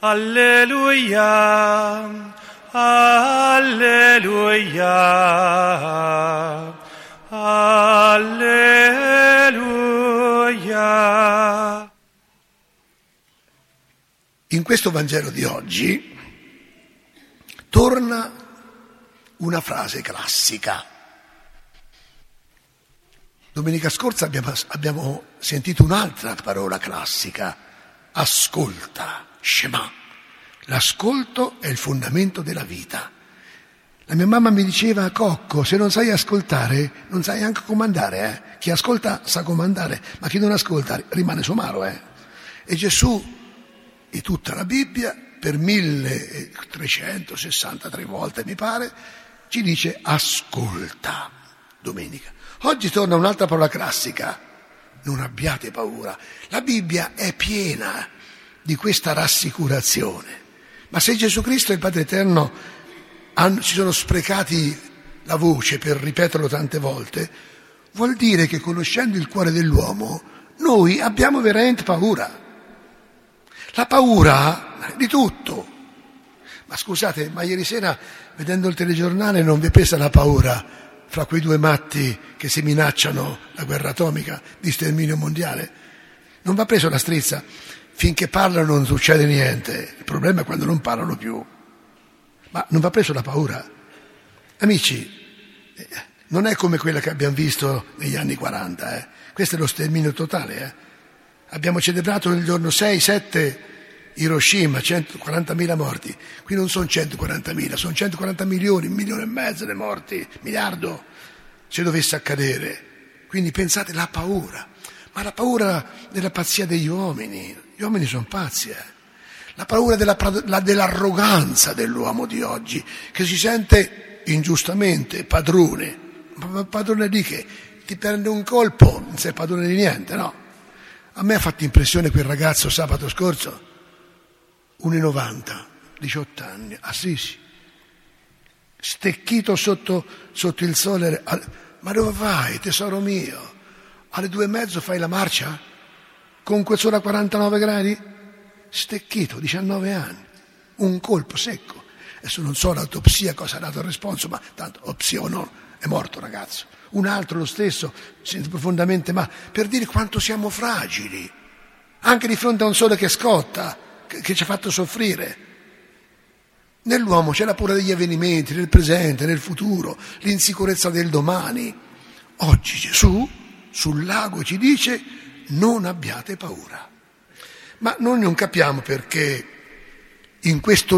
Alleluia, alleluia, alleluia. In questo Vangelo di oggi torna una frase classica. Domenica scorsa abbiamo sentito un'altra parola classica: ascolta, Shema. L'ascolto è il fondamento della vita. La mia mamma mi diceva: Cocco, se non sai ascoltare non sai neanche comandare, Chi ascolta sa comandare, ma chi non ascolta rimane somaro, E Gesù, in tutta la Bibbia, per 1363 volte mi pare, ci dice ascolta. Domenica. Oggi torna un'altra parola classica: non abbiate paura. La Bibbia è piena di questa rassicurazione. Ma se Gesù Cristo e il Padre Eterno ci sono sprecati la voce per ripeterlo tante volte, vuol dire che, conoscendo il cuore dell'uomo, noi abbiamo veramente paura. La paura di tutto. Ma scusate, ma ieri sera, vedendo il telegiornale, non vi è presa la paura fra quei due matti che si minacciano la guerra atomica di sterminio mondiale? Non va preso la strizza. Finché parlano non succede niente, il problema è quando non parlano più. Ma non va preso la paura. Amici, non è come quella che abbiamo visto negli anni 40, Questo è lo sterminio totale, Abbiamo celebrato il giorno 6-7 Hiroshima, 140.000 morti. Qui non sono 140.000, sono 140 milioni, 1,5 milioni le morti, miliardo, se dovesse accadere. Quindi pensate, la paura. Ma la paura della pazzia degli uomini. Gli uomini sono pazzi, La paura dell'arroganza dell'uomo di oggi, che si sente ingiustamente padrone. Ma padrone di che? Ti prende un colpo, non sei padrone di niente, no? A me ha fatto impressione quel ragazzo sabato scorso, 1,90, 18 anni, Assisi, stecchito sotto il sole. Ma dove vai, tesoro mio? Alle 2:30 fai la marcia? Con quel sole a 49 gradi? Stecchito, 19 anni, un colpo secco. Adesso non so l'autopsia cosa ha dato il responso, ma tanto opsia o no, è morto il ragazzo. Un altro lo stesso, sente profondamente male, per dire quanto siamo fragili, anche di fronte a un sole che scotta, che ci ha fatto soffrire. Nell'uomo c'è la paura degli avvenimenti, del presente, del futuro, l'insicurezza del domani. Oggi Gesù sul lago ci dice: non abbiate paura. Ma noi non capiamo perché in questo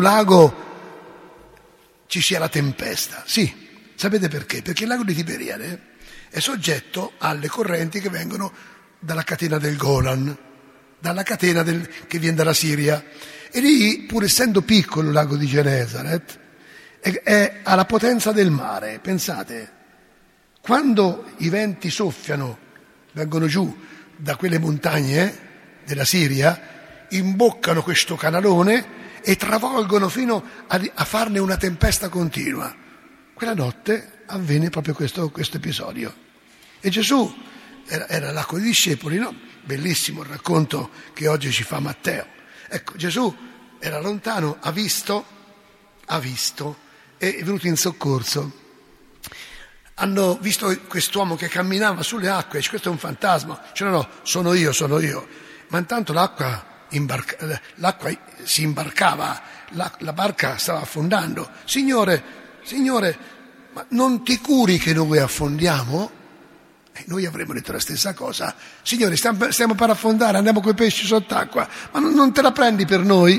lago ci sia la tempesta. Sì, sapete perché? Perché il lago di Tiberiade è soggetto alle correnti che vengono dalla catena del Golan, dalla catena che viene dalla Siria. E lì, pur essendo piccolo il lago di Genesaret, è alla potenza del mare. Pensate, quando i venti soffiano, vengono giù da quelle montagne della Siria, imboccano questo canalone e travolgono fino a farne una tempesta continua. Quella notte avvenne proprio questo episodio. E Gesù era là con i discepoli, no? Bellissimo il racconto che oggi ci fa Matteo. Ecco, Gesù era lontano, ha visto e è venuto in soccorso. Hanno visto quest'uomo che camminava sulle acque, dice: questo è un fantasma. Cioè, no, sono io. Ma intanto l'acqua si imbarcava, la barca stava affondando. Signore, ma non ti curi che noi affondiamo? E noi avremmo detto la stessa cosa. Signore, stiamo per affondare, andiamo coi pesci sott'acqua, ma non te la prendi per noi?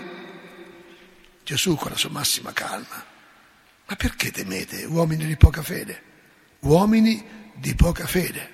Gesù, con la sua massima calma: ma perché temete, uomini di poca fede? Uomini di poca fede.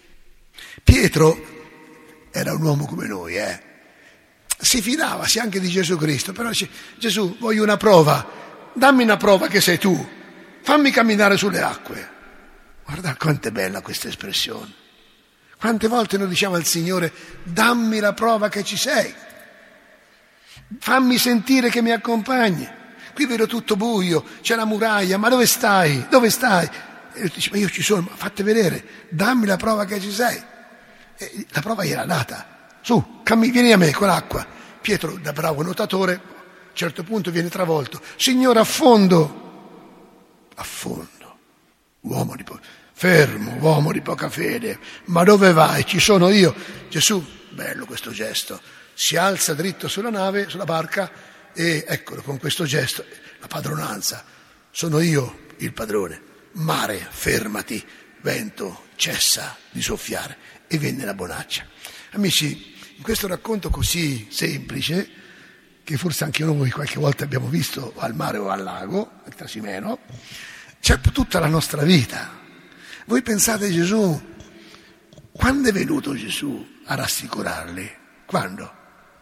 Pietro era un uomo come noi, si fidava anche di Gesù Cristo, però dice: Gesù, voglio una prova, dammi una prova che sei tu, fammi camminare sulle acque. Guarda quanto è bella questa espressione. Quante volte noi diciamo al Signore: dammi la prova che ci sei, fammi sentire che mi accompagni. Qui vedo tutto buio, c'è la muraglia, ma dove stai? E dice: ma io ci sono, ma fate vedere, dammi la prova che ci sei. E la prova gli era data: su, vieni a me con l'acqua. Pietro, da bravo nuotatore, un certo punto viene travolto. Signore, affondo. Uomo di poca fede, ma dove vai? Ci sono io. Gesù, bello questo gesto, si alza dritto sulla nave, sulla barca, e eccolo, con questo gesto, la padronanza. Sono io il padrone. Mare, fermati. Vento, cessa di soffiare. E venne la bonaccia. Amici, in questo racconto così semplice, che forse anche noi qualche volta abbiamo visto al mare o al lago, al Trasimeno, c'è tutta la nostra vita. Voi pensate, Gesù, quando è venuto Gesù a rassicurarli? Quando?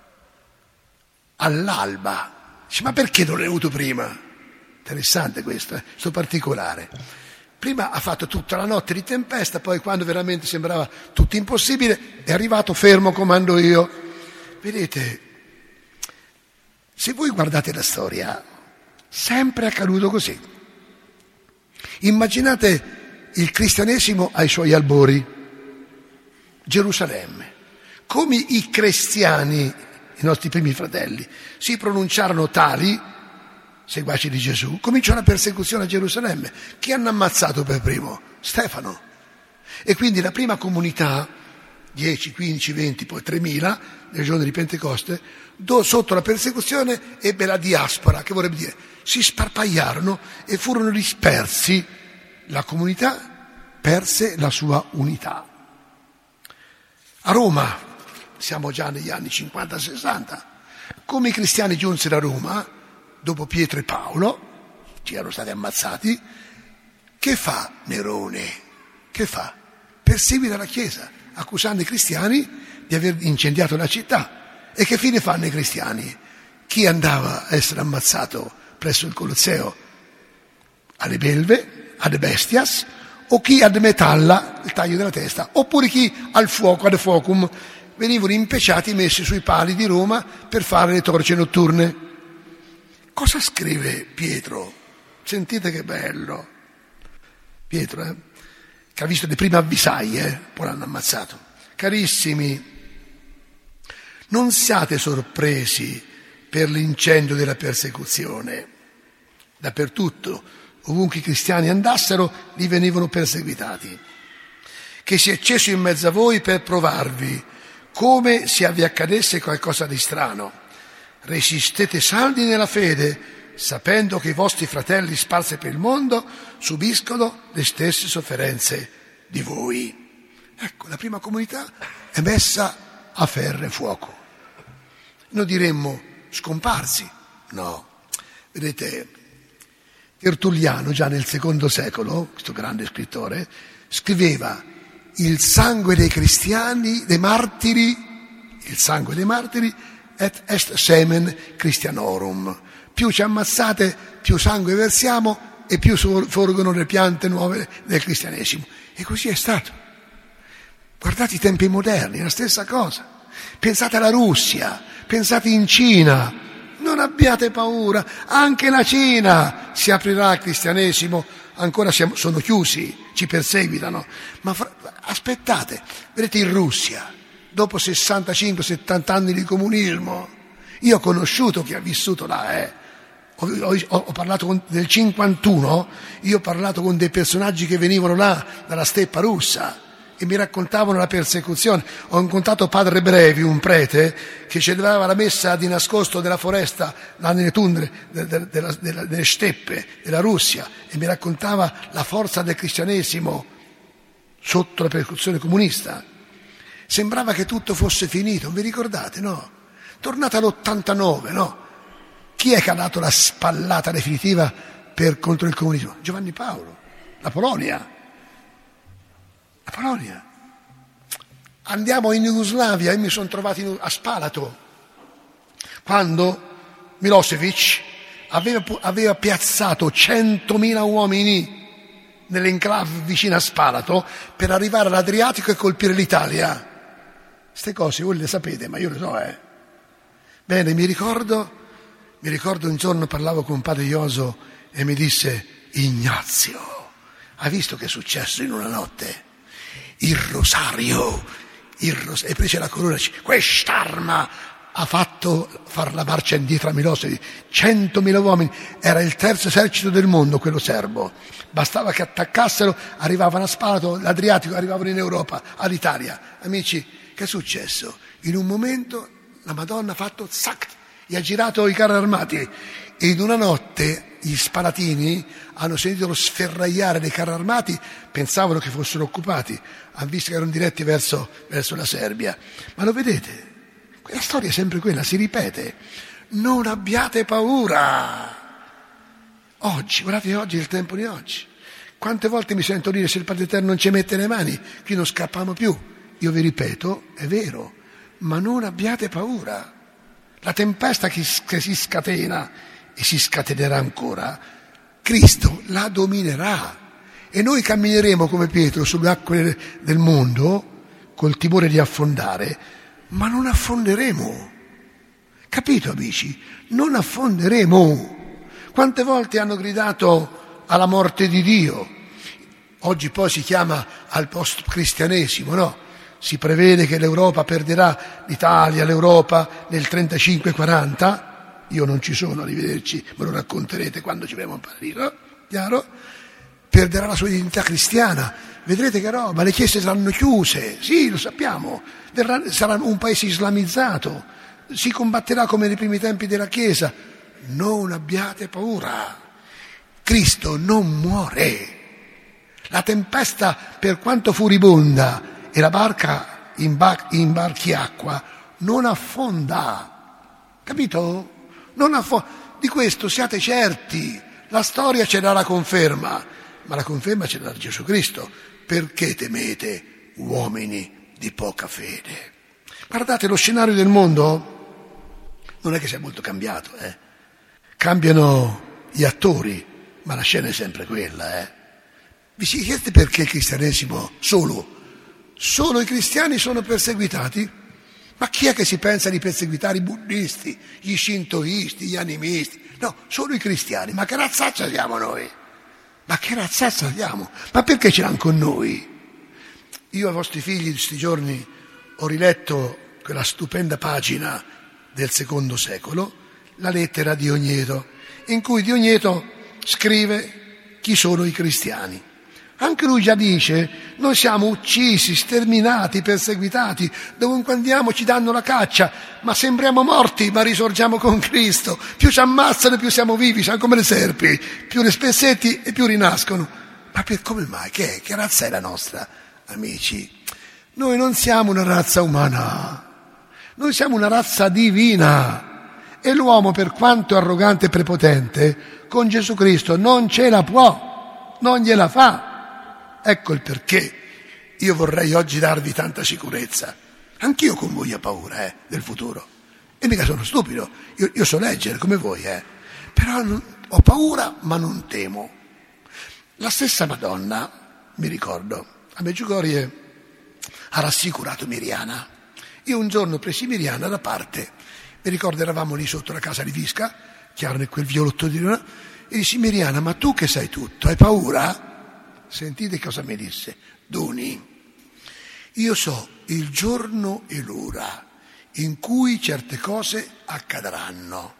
All'alba. Dice, ma perché non è venuto prima? Interessante questo particolare. Prima ha fatto tutta la notte di tempesta, poi quando veramente sembrava tutto impossibile è arrivato, fermo, comando io. Vedete, se voi guardate la storia, sempre è accaduto così. Immaginate il cristianesimo ai suoi albori, Gerusalemme. Come i cristiani, i nostri primi fratelli, si pronunciarono tali, seguaci di Gesù, cominciò la persecuzione a Gerusalemme. Chi hanno ammazzato per primo? Stefano. E quindi la prima comunità, 10, 15, 20, poi 3.000, nel giorno di Pentecoste, sotto la persecuzione ebbe la diaspora, che vorrebbe dire si sparpagliarono e furono dispersi. La comunità perse la sua unità. A Roma, siamo già negli anni 50-60, come i cristiani giunsero a Roma, dopo Pietro e Paolo, ci erano stati ammazzati, che fa Nerone? Che fa? Perseguita la Chiesa, accusando i cristiani di aver incendiato la città. E che fine fanno i cristiani? Chi andava a essere ammazzato presso il Colosseo? Alle belve, ad bestias, o chi ad metalla, il taglio della testa, oppure chi al fuoco, ad focum, venivano impeciati, messi sui pali di Roma per fare le torce notturne. Cosa scrive Pietro? Sentite che bello. Pietro, che ha visto le prime avvisaglie, poi l'hanno ammazzato. Carissimi, non siate sorpresi per l'incendio della persecuzione. Dappertutto, ovunque i cristiani andassero, li venivano perseguitati. Che si è acceso in mezzo a voi per provarvi, come se vi accadesse qualcosa di strano. Resistete saldi nella fede, sapendo che i vostri fratelli sparsi per il mondo subiscono le stesse sofferenze di voi. Ecco, la prima comunità è messa a ferro e fuoco. Noi diremmo scomparsi. No, vedete, Tertulliano, già nel II secolo, questo grande scrittore, scriveva: il sangue dei cristiani, dei martiri, il sangue dei martiri et est semen Christianorum. Più ci ammazzate, più sangue versiamo e più sorgono le piante nuove del cristianesimo. E così è stato. Guardate i tempi moderni, la stessa cosa. Pensate alla Russia, pensate in Cina. Non abbiate paura, anche la Cina si aprirà al cristianesimo, ancora sono chiusi, ci perseguitano. Ma aspettate, vedete in Russia, dopo 65-70 anni di comunismo, io ho conosciuto chi ha vissuto là, ho parlato del 51, io ho parlato con dei personaggi che venivano là dalla steppa russa e mi raccontavano la persecuzione. Ho incontrato padre Brevi, un prete, che celebrava la messa di nascosto della foresta, là nelle tundre, delle steppe della Russia, e mi raccontava la forza del cristianesimo sotto la persecuzione comunista. Sembrava che tutto fosse finito, vi ricordate, no? Tornate all'89, no? Chi è che ha dato la spallata definitiva contro il comunismo? Giovanni Paolo, la Polonia. La Polonia. Andiamo in Jugoslavia, io mi sono trovato a Spalato, quando Milosevic aveva piazzato 100.000 uomini nell'enclave vicino a Spalato per arrivare all'Adriatico e colpire l'Italia. Queste cose voi le sapete, ma io le so, Bene, mi ricordo un giorno parlavo con padre Ioso e mi disse: Ignazio, hai visto che è successo in una notte? Il rosario, e prese la corona, quest'arma ha fatto fare la marcia indietro a Milosevic, 100.000 uomini, era il terzo esercito del mondo quello serbo, bastava che attaccassero, arrivavano a Spalato, l'Adriatico, arrivavano in Europa, all'Italia. Amici, che è successo? In un momento la Madonna ha fatto zac, gli ha girato i carri armati e in una notte gli spalatini hanno sentito lo sferragliare dei carri armati, pensavano che fossero occupati, hanno visto che erano diretti verso la Serbia. Ma lo vedete? La storia è sempre quella, si ripete. Non abbiate paura. Oggi, guardate, oggi è il tempo di oggi. Quante volte mi sento dire: se il Padre Eterno non ci mette le mani, qui non scappiamo più. Io vi ripeto, è vero, ma non abbiate paura. La tempesta che si scatena e si scatenerà ancora, Cristo la dominerà e noi cammineremo come Pietro sulle acque del mondo col timore di affondare, ma non affonderemo. Capito, amici? Non affonderemo. Quante volte hanno gridato alla morte di Dio? Oggi poi si chiama al post-cristianesimo, no? Si prevede che l'Europa perderà, l'Italia, l'Europa, nel 35-40. Io non ci sono, arrivederci, me lo racconterete quando ci vedremo in paradiso, chiaro? Perderà la sua identità cristiana. Vedrete che roba, le chiese saranno chiuse, sì, lo sappiamo, sarà un paese islamizzato, si combatterà come nei primi tempi della Chiesa. Non abbiate paura, Cristo non muore. La tempesta, per quanto furibonda, e la barca imbarchi acqua, non affonda, capito? Non affonda. Di questo siate certi, la storia ce l'ha la conferma, ma la conferma ce l'ha Gesù Cristo. Perché temete, uomini di poca fede? Guardate, lo scenario del mondo non è che sia molto cambiato, Cambiano gli attori, ma la scena è sempre quella, Vi si chiede perché il cristianesimo solo i cristiani sono perseguitati? Ma chi è che si pensa di perseguitare i buddisti, gli shintoisti, gli animisti? No, solo i cristiani. Ma che razzaccia siamo noi? Ma che razzaccia siamo? Ma perché ce l'hanno con noi? Io ai vostri figli in questi giorni ho riletto quella stupenda pagina del II secolo, la lettera di Ogneto, in cui Ogneto scrive chi sono i cristiani. Anche lui già dice: noi siamo uccisi, sterminati, perseguitati, dovunque andiamo ci danno la caccia, ma sembriamo morti, ma risorgiamo con Cristo. Più ci ammazzano, più siamo vivi, siamo come le serpi, più le spezzetti e più rinascono. Ma come mai? Che razza è la nostra, amici? Noi non siamo una razza umana, noi siamo una razza divina, e l'uomo, per quanto arrogante e prepotente, con Gesù Cristo non ce la può, non gliela fa. Ecco il perché io vorrei oggi darvi tanta sicurezza. Anch'io con voi ho paura del futuro, e mica sono stupido, io so leggere come voi, però ho paura ma non temo. La stessa Madonna, mi ricordo, a Medjugorje ha rassicurato Miriana. Io un giorno presi Miriana da parte, mi ricordo eravamo lì sotto la casa di Visca, chiaro, in quel violotto di luna, e dissi: Miriana, ma tu che sai tutto, hai paura? Sentite cosa mi disse: Duni, io so il giorno e l'ora in cui certe cose accadranno.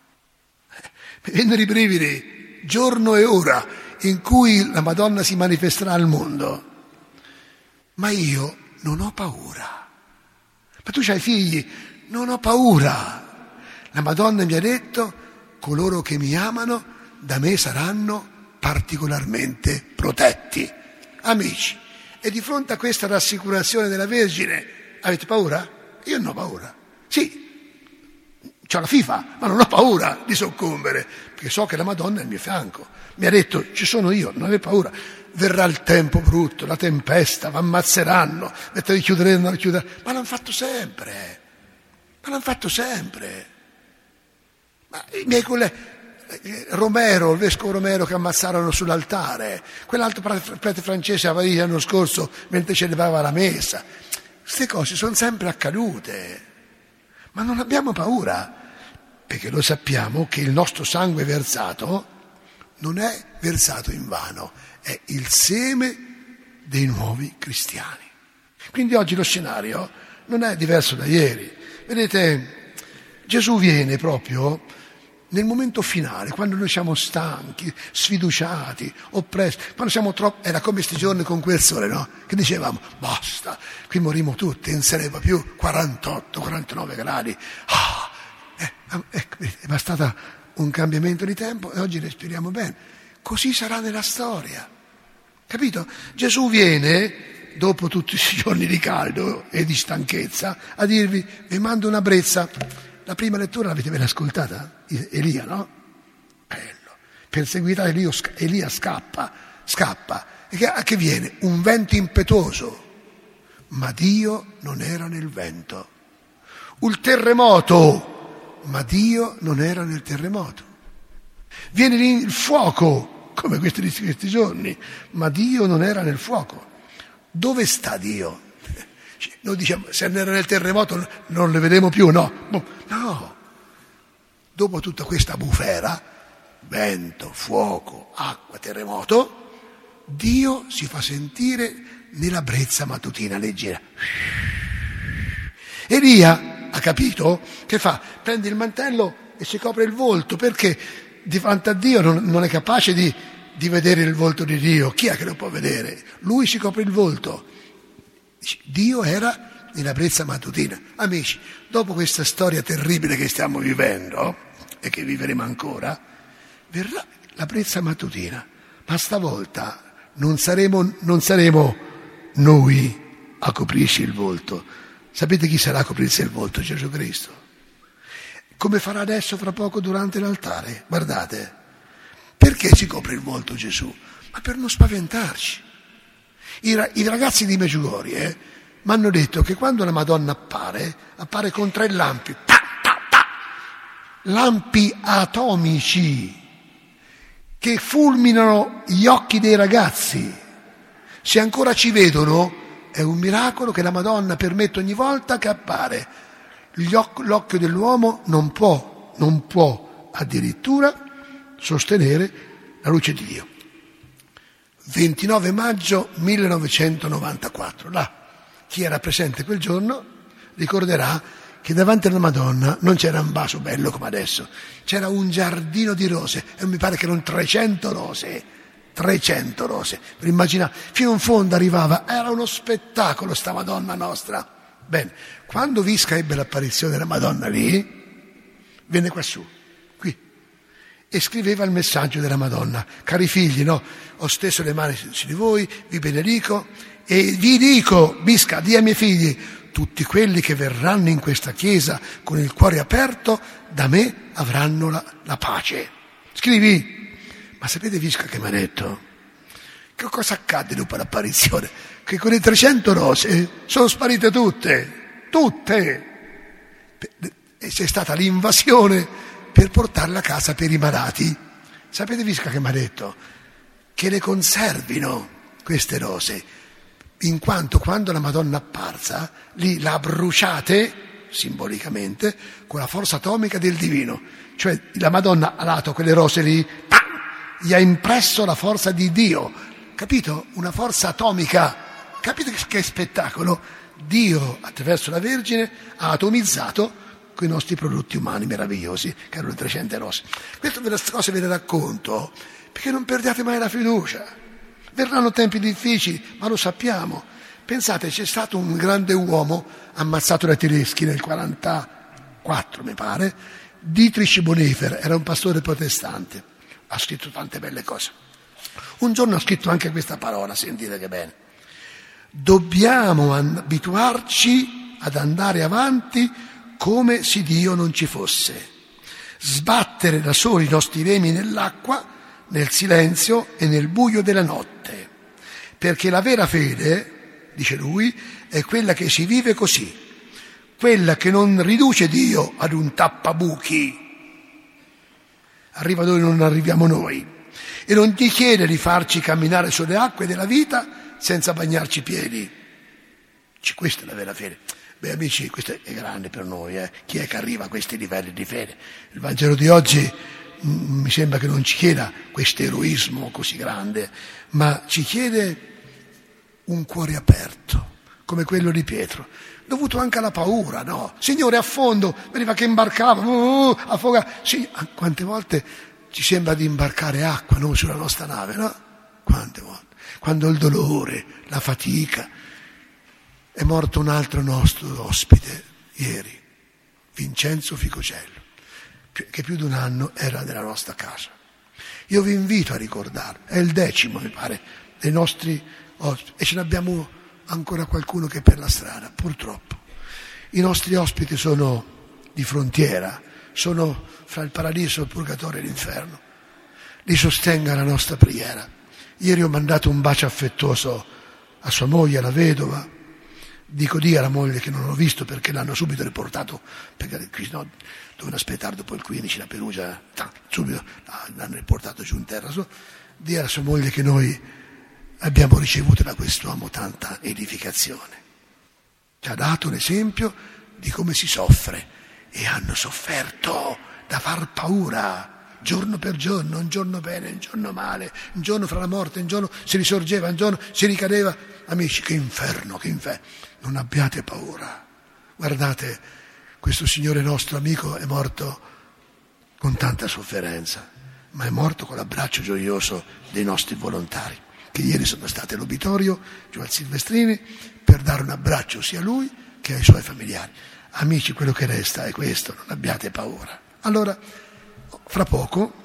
Mi vennero i brividi, giorno e ora in cui la Madonna si manifesterà al mondo. Ma io non ho paura. Ma tu c'hai figli? Non ho paura. La Madonna mi ha detto: coloro che mi amano da me saranno particolarmente protetti. Amici, e di fronte a questa rassicurazione della Vergine avete paura? Io non ho paura. Sì, c'ho la FIFA, ma non ho paura di soccombere, perché so che la Madonna è al mio fianco. Mi ha detto: ci sono io, non avete paura. Verrà il tempo brutto, la tempesta, vi ammazzeranno, vi chiuderanno, ma l'hanno fatto sempre. Ma i miei colleghi, Romero, il vescovo Romero che ammazzarono sull'altare, quell'altro prete francese a Parigi l'anno scorso mentre celebrava la messa. Queste cose sono sempre accadute, ma non abbiamo paura, perché lo sappiamo che il nostro sangue versato non è versato in vano, è il seme dei nuovi cristiani. Quindi oggi lo scenario non è diverso da ieri. Vedete, Gesù viene proprio nel momento finale, quando noi siamo stanchi, sfiduciati, oppressi, quando siamo troppo, era come questi giorni con quel sole, no? Che dicevamo, basta, qui moriremo tutti, non sarebbe più 48, 49 gradi. È bastata un cambiamento di tempo e oggi respiriamo bene. Così sarà nella storia, capito? Gesù viene, dopo tutti questi giorni di caldo e di stanchezza, a dirvi, vi mando una brezza. La prima lettura l'avete ben ascoltata? Elia, no? Bello. Perseguità Elia scappa. E che viene? Un vento impetuoso. Ma Dio non era nel vento. Un terremoto. Ma Dio non era nel terremoto. Viene il fuoco, come questi giorni. Ma Dio non era nel fuoco. Dove sta Dio? Noi diciamo, se non era nel terremoto non le vedremo più, no? No. Dopo tutta questa bufera, vento, fuoco, acqua, terremoto, Dio si fa sentire nella brezza mattutina leggera. Elia ha capito? Che fa? Prende il mantello e si copre il volto, perché di fronte a Dio non è capace di vedere il volto di Dio. Chi è che lo può vedere? Lui si copre il volto. Dio era nella brezza mattutina. Amici, dopo questa storia terribile che stiamo vivendo e che vivremo ancora, verrà la brezza mattutina, ma stavolta non saremo noi a coprirci il volto. Sapete chi sarà a coprirsi il volto? Gesù Cristo. Come farà adesso fra poco durante l'altare? Guardate, perché si copre il volto Gesù? Ma per non spaventarci. I ragazzi di Medjugorje mi hanno detto che quando la Madonna appare con 3 lampi, lampi atomici che fulminano gli occhi dei ragazzi. Se ancora ci vedono, è un miracolo che la Madonna permette ogni volta che appare. L'occhio dell'uomo non può addirittura sostenere la luce di Dio. 29 maggio 1994, là, chi era presente quel giorno ricorderà che davanti alla Madonna non c'era un vaso bello come adesso, c'era un giardino di rose, e mi pare che erano 300 rose, per immaginare, fino in fondo arrivava, era uno spettacolo sta Madonna nostra. Bene, quando Visca ebbe l'apparizione della Madonna lì, venne quassù, e scriveva il messaggio della Madonna. Cari figli, no? Ho steso le mani su di voi, vi benedico e vi dico, Visca, di ai miei figli, tutti quelli che verranno in questa chiesa con il cuore aperto, da me avranno la pace. Scrivi. Ma sapete Visca che mi ha detto? Che cosa accadde dopo l'apparizione? Che con le 300 rose sono sparite tutte. E c'è stata l'invasione per portarla a casa per i malati. Sapete Visca che mi ha detto? Che le conservino queste rose, in quanto quando la Madonna è apparsa, lì l'ha bruciate, simbolicamente, con la forza atomica del divino. Cioè la Madonna ha dato quelle rose lì, gli ha impresso la forza di Dio, capito? Una forza atomica. Capite che spettacolo? Dio, attraverso la Vergine, ha atomizzato con i nostri prodotti umani meravigliosi, che erano le 300 rose. Queste cose ve le racconto perché non perdiate mai la fiducia. Verranno tempi difficili, ma lo sappiamo. Pensate, c'è stato un grande uomo ammazzato dai tedeschi nel 1944, mi pare, Dietrich Bonhoeffer, era un pastore protestante, ha scritto tante belle cose. Un giorno ha scritto anche questa parola, sentite che bene. Dobbiamo abituarci ad andare avanti come se Dio non ci fosse, sbattere da soli i nostri remi nell'acqua, nel silenzio e nel buio della notte, perché la vera fede, dice lui, è quella che si vive così, quella che non riduce Dio ad un tappabuchi, arriva dove non arriviamo noi, e non ti chiede di farci camminare sulle acque della vita senza bagnarci i piedi. Questa è la vera fede. Beh amici, questo è grande per noi, Chi è che arriva a questi livelli di fede? Il Vangelo di oggi mi sembra che non ci chieda questo eroismo così grande, ma ci chiede un cuore aperto, come quello di Pietro. dovuto anche alla paura, no? Signore, affondo, veniva che imbarcava, affoga. Sì, quante volte ci sembra di imbarcare acqua, no? Sulla nostra nave, no? Quante volte? Quando il dolore, la fatica. È morto un altro nostro ospite ieri, Vincenzo Ficocello, che più di un anno era nella nostra casa. Io vi invito a ricordarlo, è il 10º, mi pare, dei nostri ospiti, e ce ne abbiamo ancora qualcuno che è per la strada, purtroppo. I nostri ospiti sono di frontiera, sono fra il paradiso, il purgatorio e l'inferno. Li sostenga la nostra preghiera. Ieri ho mandato un bacio affettuoso a sua moglie, alla vedova. Dico di alla moglie che non ho visto perché l'hanno subito riportato, perché no, dovevano aspettare dopo il 15 la Perugia, subito l'hanno riportato giù in terra. Di alla sua moglie che noi abbiamo ricevuto da quest'uomo tanta edificazione. Ci ha dato un esempio di come si soffre, e hanno sofferto da far paura, giorno per giorno, un giorno bene, un giorno male, un giorno fra la morte, un giorno si risorgeva, un giorno si ricadeva. Amici, che inferno, che inferno. Non abbiate paura. Guardate, questo Signore nostro amico è morto con tanta sofferenza, ma è morto con l'abbraccio gioioso dei nostri volontari, che ieri sono stati all'obitorio, giù al Silvestrini, per dare un abbraccio sia a lui che ai suoi familiari. Amici, quello che resta è questo, non abbiate paura. Allora, fra poco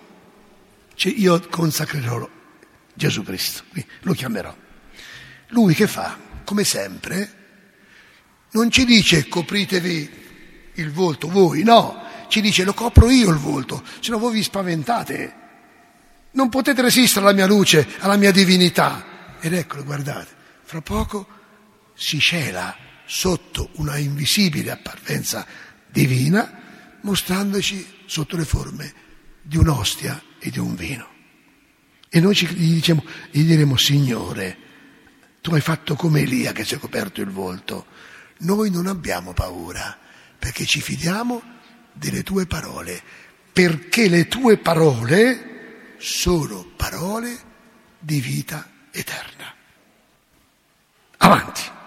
io consacrerò Gesù Cristo, lo chiamerò. Lui che fa? Come sempre, non ci dice copritevi il volto voi, no, ci dice lo copro io il volto, se no voi vi spaventate, non potete resistere alla mia luce, alla mia divinità. Ed eccolo, guardate, fra poco si cela sotto una invisibile apparenza divina, mostrandoci sotto le forme di un'ostia e di un vino. E noi gli diremo, Signore, tu hai fatto come Elia che si è coperto il volto. Noi non abbiamo paura, perché ci fidiamo delle tue parole, perché le tue parole sono parole di vita eterna. Avanti!